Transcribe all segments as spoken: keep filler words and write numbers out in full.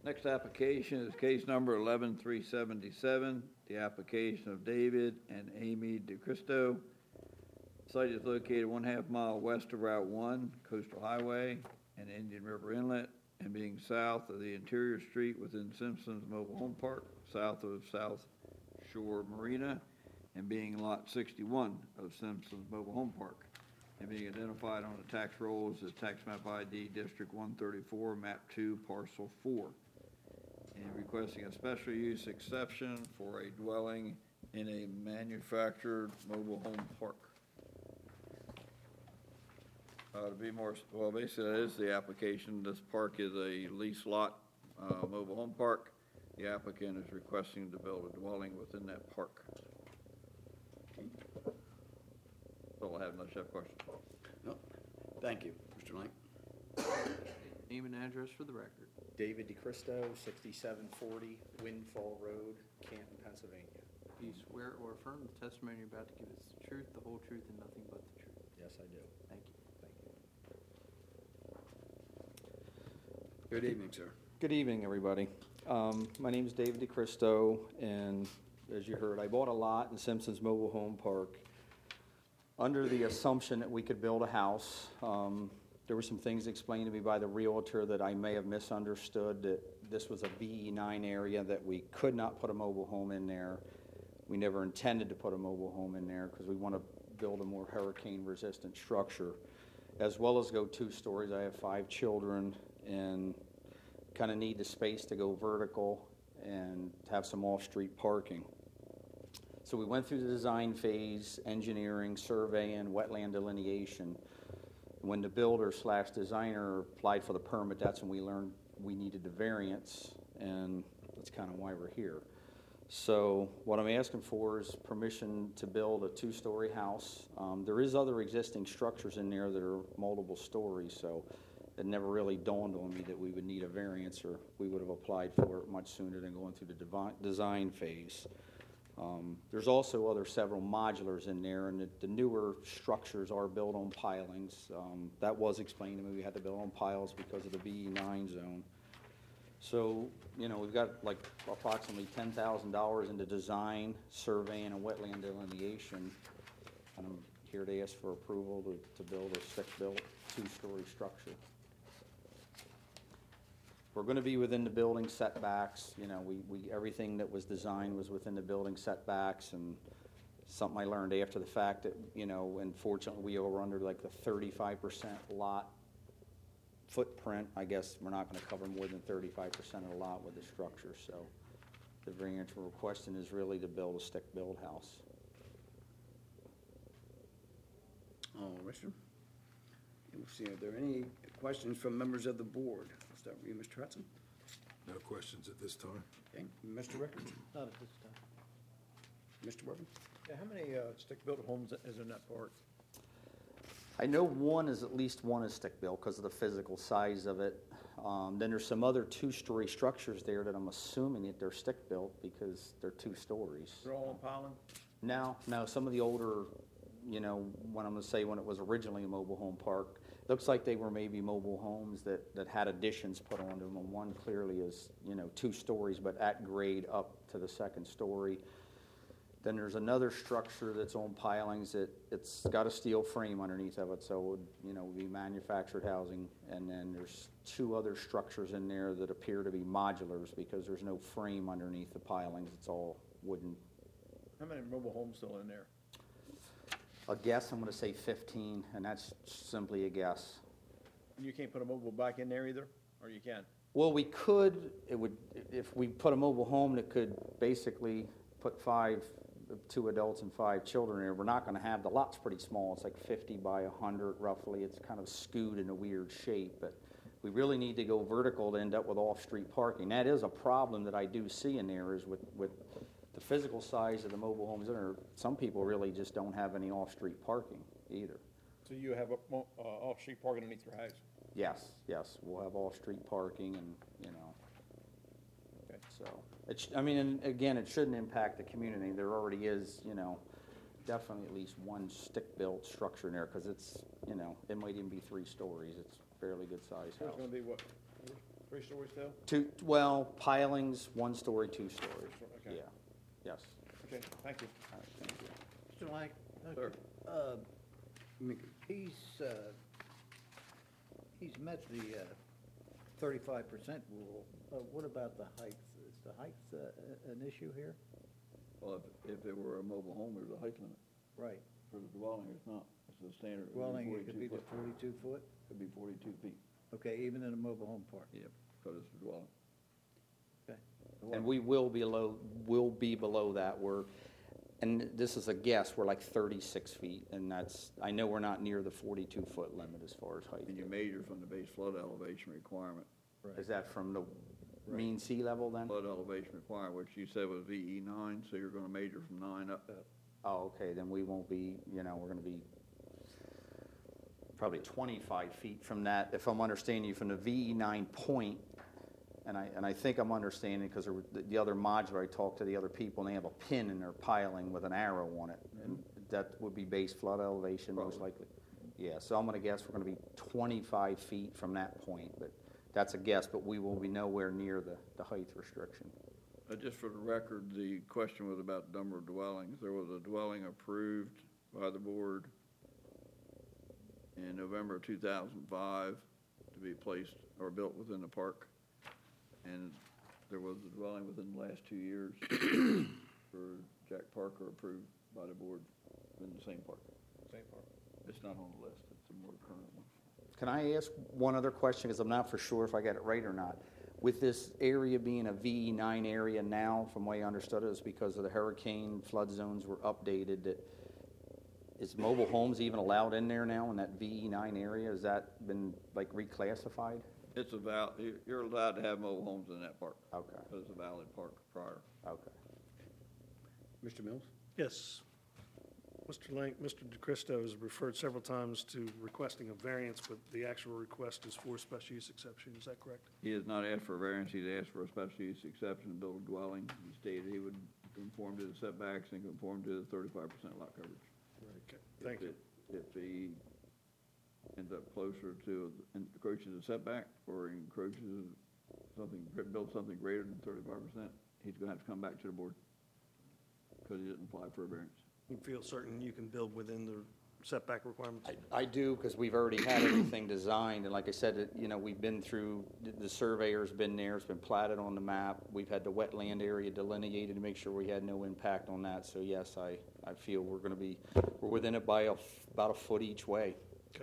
Next application is case number eleven three seventy-seven, the application of David and Amy DeCristo. Site is located one half mile west of Route one, Coastal Highway, and Indian River Inlet, and being south of the interior street within Simpson's Mobile Home Park, south of South Shore Marina, and being lot sixty-one of Simpson's Mobile Home Park, and being identified on the tax rolls as tax map I D District one thirty-four, map two, parcel four. And requesting a special use exception for a dwelling in a manufactured mobile home park. Uh, to be more, well, basically that is the application. This park is a lease lot, uh, mobile home park. The applicant is requesting to build a dwelling within that park. That's all I have, unless you have questions. No. Thank you, Mister Knight. Name and address for the record. David DeCristo, sixty-seven forty Windfall Road, Canton, Pennsylvania. Do you swear or affirm the testimony you're about to give is the truth, the whole truth, and nothing but the truth? Yes, I do. Thank you. Thank you. Good evening, sir. Good evening, everybody. Um, my name is David DeCristo, and as you heard, I bought a lot in Simpson's Mobile Home Park under the assumption that we could build a house. Um, there were some things explained to me by the realtor that I may have misunderstood, that this was a B E nine area, that we could not put a mobile home in there. We never intended to put a mobile home in there because we want to build a more hurricane-resistant structure, as well as go two stories. I have five children and kind of need the space to go vertical and have some off-street parking. So we went through the design phase, engineering, surveying, wetland delineation. When the builder slash designer applied for the permit, that's when we learned we needed the variance, and that's kind of why we're here. So what I'm asking for is permission to build a two-story house. Um, there is other existing structures in there that are multiple stories, so it never really dawned on me that we would need a variance, or we would have applied for it much sooner than going through the devi- design phase. Um, there's also other several modulars in there, and the, the newer structures are built on pilings. Um, that was explained to me. We had to build on piles because of the B E nine zone. So, you know, we've got like approximately ten thousand dollars into design, surveying, and wetland delineation. And I'm here to ask for approval to, to build a stick-built two-story structure. We're going to be within the building setbacks. You know, we, we everything that was designed was within the building setbacks, and something I learned after the fact that, you know, unfortunately we were under like the thirty-five percent lot footprint. I guess we're not going to cover more than thirty-five percent of the lot with the structure. So the variance we're requesting is really to build a stick-built house. All right, sir. We'll see if there are any questions from members of the board. I'll start with you, Mister Hudson. No questions at this time. Okay, Mister Rickards, Not at this time. Mister Worthing. Yeah, how many uh, stick-built homes is in that park? I know one is, at least one is stick-built because of the physical size of it. Um, then there's some other two-story structures there that I'm assuming that they're stick-built because they're two stories. They're all on piling? No, no, some of the older, you know, when I'm going to say when it was originally a mobile home park, looks like they were maybe mobile homes that, that had additions put onto them. And one clearly is, you know, two stories, but at grade up to the second story. Then there's another structure that's on pilings that it's got a steel frame underneath of it, so it would, you know, be manufactured housing. And then there's two other structures in there that appear to be modulars because there's no frame underneath the pilings. It's all wooden. How many mobile homes still in there? A guess, I'm going to say fifteen, and that's simply a guess. And you can't put a mobile back in there either, or you can? Well, we could, it would, if we put a mobile home that could basically put five, two adults and five children in there, we're not going to have, the lot's pretty small. It's like fifty by one hundred roughly. It's kind of skewed in a weird shape, but we really need to go vertical to end up with off-street parking. That is a problem that I do see in there, is with, with the physical size of the mobile homes in there. Some people really just don't have any off-street parking either. So you have a mo- uh, off-street parking underneath your house? Yes, yes, we'll have off-street parking, and, you know, Okay. so, it sh- I mean, and again, it shouldn't impact the community. There already is, you know, definitely at least one stick-built structure in there, because it's, you know, it might even be three stories. It's a fairly good-sized There's house. going to be what, Three stories still? Two, well, pilings, one story, two stories. Okay. Yeah, yes. Okay, thank you. All right, thank you. Mister Lang? Sir. Uh, Make- he's, uh, he's met the, uh, thirty-five percent rule. Uh, what about the height? Is the height, uh, an issue here? Well, if, if it were a mobile home, there's a height limit. Right. For the dwelling, it's not. It's the standard. It would be Dwelling, it could be forty-two the foot. forty-two foot? Could be forty-two feet. Okay, even in a mobile home park? Yep, because it's a dwelling. Okay. And we will be below, will be below that. We're, and this is a guess, we're like thirty-six feet, and that's, I know we're not near the forty-two foot limit as far as height. And you measure from the base flood elevation requirement. Is that from the mean sea level then? Flood elevation requirement, which you said was V E nine, so you're gonna measure from nine up. Oh, okay, then we won't be, you know, we're gonna be probably twenty-five feet from that, if I'm understanding you, from the V E nine point. And I, and I think I'm understanding, because the, the other modular, I talked to the other people, and they have a pin in their piling with an arrow on it. And that would be base flood elevation, most Probably. likely. Yeah, so I'm gonna guess we're gonna be twenty-five feet from that point, but that's a guess, but we will be nowhere near the, the height restriction. Uh, just for the record, the question was about number of dwellings. There was a dwelling approved by the board in November of two thousand five to be placed or built within the park. And there was a dwelling within the last two years for Jack Parker approved by the board in the same park. Same part. It's not on the list. It's a more current one. Can I ask one other question, because I'm not for sure if I got it right or not? With this area being a V E nine area now, from what I understood, it's because of the hurricane flood zones were updated. That is mobile homes even allowed in there now in that V E nine area? Has that been like reclassified? It's a val, you- you're allowed to have mobile homes in that park. Okay, Because it's a valid park prior. okay. Mister Mills? Yes. Mister Lang, Mister DeCristo has referred several times to requesting a variance, but the actual request is for special use exception. Is that correct? He has not asked for a variance, he's asked for a special use exception to build a dwelling. He stated he would conform to the setbacks and conform to the thirty-five percent lot coverage. Okay, thank If you. it- If he ends up closer to, encroaches the setback or encroaches something, builds something greater than thirty-five percent, he's gonna have to come back to the board because he didn't apply for a variance. You feel certain you can build within the setback requirements? I, I do, because we've already had everything designed, and like I said, it- you know, we've been through, the- the surveyor's been there, it's been platted on the map. We've had the wetland area delineated to make sure we had no impact on that. So yes, I, I feel we're gonna be, we're within it by a f- about a foot each way. Okay.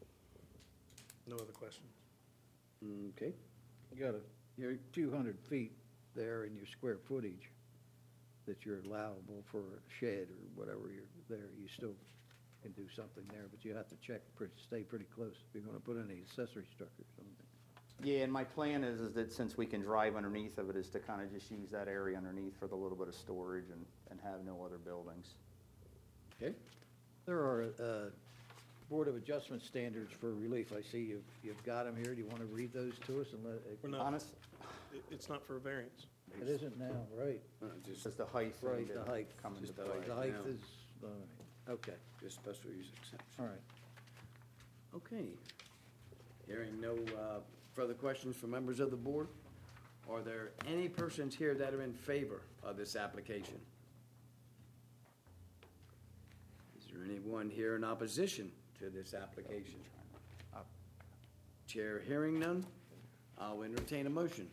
No other questions? Okay. You got a, you're two hundred feet there in your square footage that you're allowable for a shed or whatever you're there. You still can do something there, but you have to check, pretty- stay pretty close if you're gonna put any accessory structures on there. Yeah, and my plan is, is that since we can drive underneath of it, is to kind of just use that area underneath for the little bit of storage and, and have no other buildings. Okay. There are, uh, Board of Adjustment standards for relief. I see you've, you've got them here. Do you want to read those to us and let, We're not, Honest, it- it's not for a variance. it isn't now, right? Uh, Just, just the height thing Right, the didn't height. come into Just the play. height. The height now. is, all right, okay, just special use exception. all right. Okay. Hearing no uh, further questions from members of the board, are there any persons here that are in favor of this application? Is there anyone here in opposition to this application? Chair hearing none, I'll entertain a motion.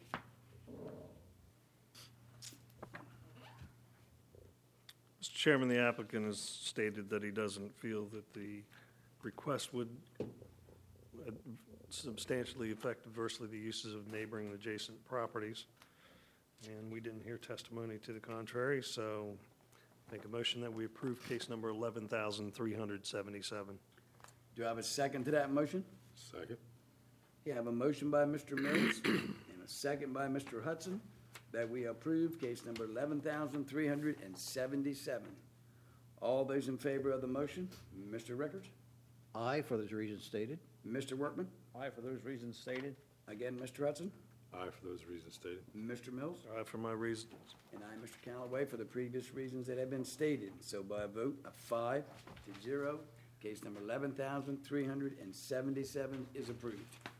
Mister Chairman, the applicant has stated that he doesn't feel that the request would uh, substantially affect adversely the uses of neighboring adjacent properties. And we didn't hear testimony to the contrary, so make a motion that we approve case number eleven thousand three hundred seventy-seven. Do I have a second to that motion? Second. You have a motion by Mister Mills and a second by Mister Hudson that we approve case number eleven thousand three hundred seventy-seven. All those in favor of the motion, Mister Rickards, Aye, for those reasons stated. Mister Workman, Aye, for those reasons stated. again, Mister Hudson, Aye for those reasons stated. Mister Mills, Uh, For my reasons, and I, Mister Callaway, for the previous reasons that have been stated. So by a vote of five to zero, case number eleven thousand three hundred seventy-seven is approved.